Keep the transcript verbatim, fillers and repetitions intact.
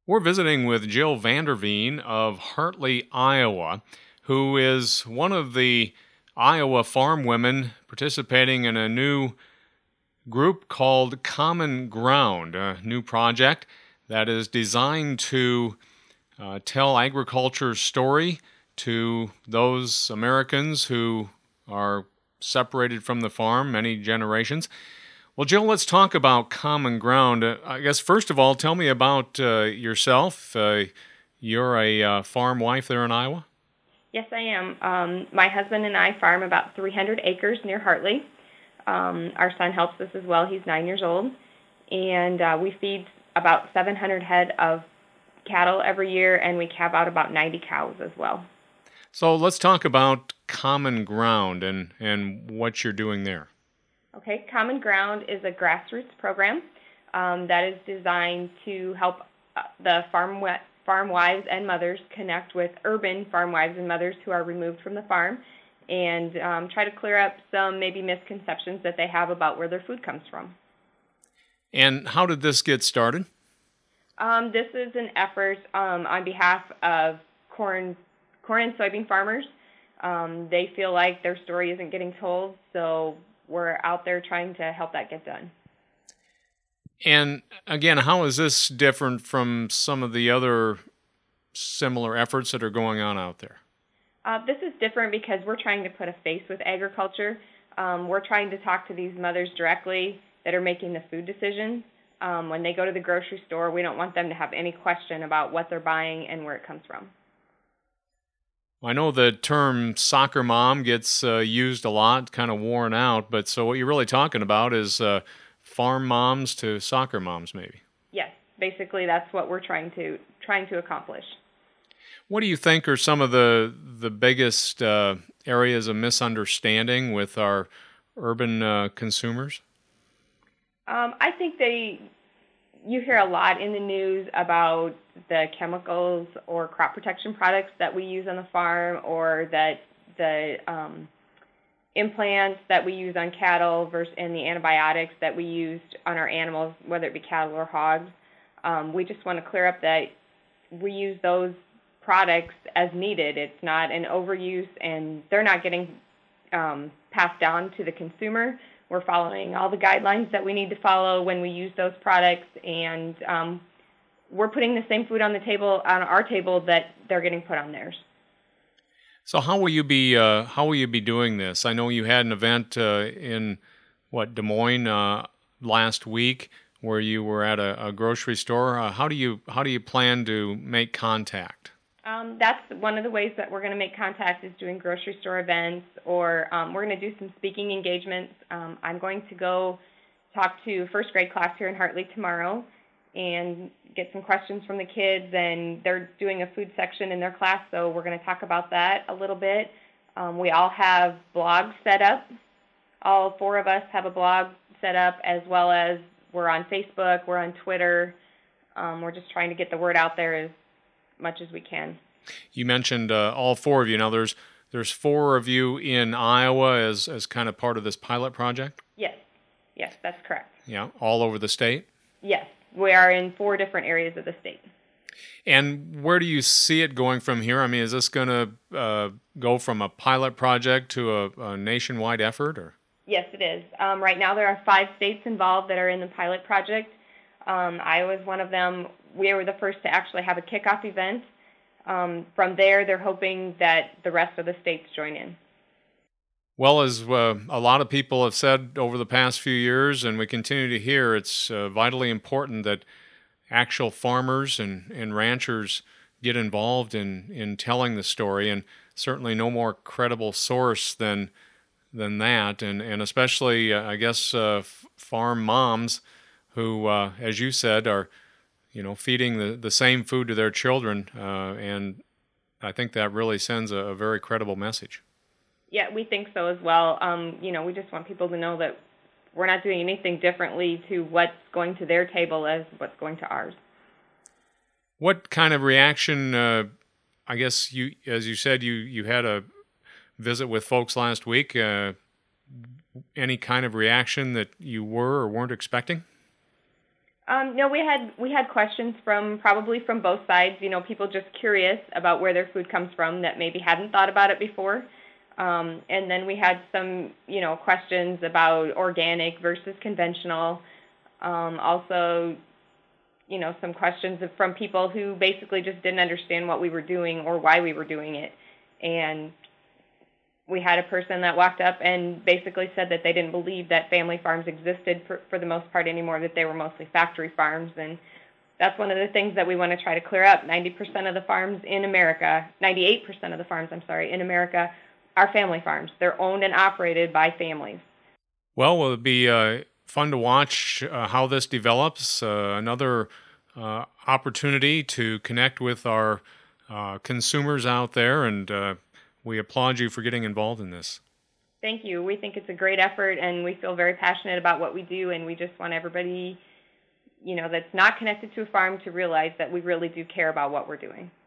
We're visiting with Jill Vanderveen of Hartley, Iowa, who is one of the Iowa farm women participating in a new group called Common Ground, a new project that is designed to uh, tell agriculture's story to those Americans who are separated from the farm many generations. Well, Jill, let's talk about Common Ground. Uh, I guess, first of all, tell me about uh, yourself. Uh, you're a uh, farm wife there in Iowa? Yes, I am. Um, my husband and I farm about three hundred acres near Hartley. Um, our son helps us as well. He's nine years old. And uh, we feed about seven hundred head of cattle every year, and we calve out about ninety cows as well. So let's talk about Common Ground and, and what you're doing there. Okay, Common Ground is a grassroots program um, that is designed to help uh, the farm wa- farm wives and mothers connect with urban farm wives and mothers who are removed from the farm and um, try to clear up some maybe misconceptions that they have about where their food comes from. And how did this get started? Um, this is an effort um, on behalf of corn, corn and soybean farmers. Um, they feel like their story isn't getting told, so we're out there trying to help that get done. And again, how is this different from some of the other similar efforts that are going on out there? Uh, this is different because we're trying to put a face with agriculture. Um, we're trying to talk to these mothers directly that are making the food decisions. Um, when they go to the grocery store, we don't want them to have any question about what they're buying and where it comes from. I know the term soccer mom gets uh, used a lot, kind of worn out, but so what you're really talking about is uh, farm moms to soccer moms, maybe. Yes, basically that's what we're trying to trying to accomplish. What do you think are some of the the biggest uh, areas of misunderstanding with our urban uh, consumers? Um, I think they you hear a lot in the news about the chemicals or crop protection products that we use on the farm, or that the um, implants that we use on cattle versus and the antibiotics that we used on our animals, whether it be cattle or hogs. Um, we just want to clear up that we use those products as needed. It's not an overuse, and they're not getting um, passed down to the consumer. We're following all the guidelines that we need to follow when we use those products, and um, we're putting the same food on the table on our table that they're getting put on theirs. So how will you be uh, how will you be doing this? I know you had an event uh, in what Des Moines uh, last week where you were at a, a grocery store. Uh, how do you how do you plan to make contact? Um, that's one of the ways that we're going to make contact is doing grocery store events, or um, we're going to do some speaking engagements. Um, I'm going to go talk to first grade class here in Hartley tomorrow and get some questions from the kids, and they're doing a food section in their class, so we're going to talk about that a little bit. Um, we all have blogs set up. All four of us have a blog set up, as well as we're on Facebook, we're on Twitter. Um, we're just trying to get the word out there as much as we can. You mentioned uh, all four of you. Now there's there's four of you in Iowa as as kind of part of this pilot project. Yes, yes, that's correct. Yeah, all over the state. Yes, we are in four different areas of the state. And where do you see it going from here? I mean, is this going to uh, go from a pilot project to a, a nationwide effort, or? Yes, it is. Um, right now, there are five states involved that are in the pilot project. Um, Iowa is one of them. We were the first to actually have a kickoff event. Um, from there, they're hoping that the rest of the states join in. Well, as uh, a lot of people have said over the past few years, and we continue to hear, it's uh, vitally important that actual farmers and, and ranchers get involved in, in telling the story, and certainly no more credible source than than that, and, and especially, uh, I guess, uh, f- farm moms who, uh, as you said, are you know, feeding the, the same food to their children, uh, and I think that really sends a, a very credible message. Yeah, we think so as well. Um, you know, we just want people to know that we're not doing anything differently to what's going to their table as what's going to ours. What kind of reaction, uh, I guess, you, as you said, you, you had a visit with folks last week. Uh, any kind of reaction that you were or weren't expecting? Um, no, we had we had questions from probably from both sides. You know, people just curious about where their food comes from that maybe hadn't thought about it before. Um, and then we had some, you know, questions about organic versus conventional. Um, also, you know, some questions from people who basically just didn't understand what we were doing or why we were doing it. And we had a person that walked up and basically said that they didn't believe that family farms existed for, for the most part anymore, that they were mostly factory farms. And that's one of the things that we want to try to clear up. ninety percent of the farms in America, ninety-eight percent of the farms, I'm sorry, in America are family farms. They're owned and operated by families. Well, will it be uh, fun to watch uh, how this develops? Uh, another uh, opportunity to connect with our uh, consumers out there, and uh, we applaud you for getting involved in this. Thank you. We think it's a great effort, and we feel very passionate about what we do, and we just want everybody, you know, that's not connected to a farm to realize that we really do care about what we're doing.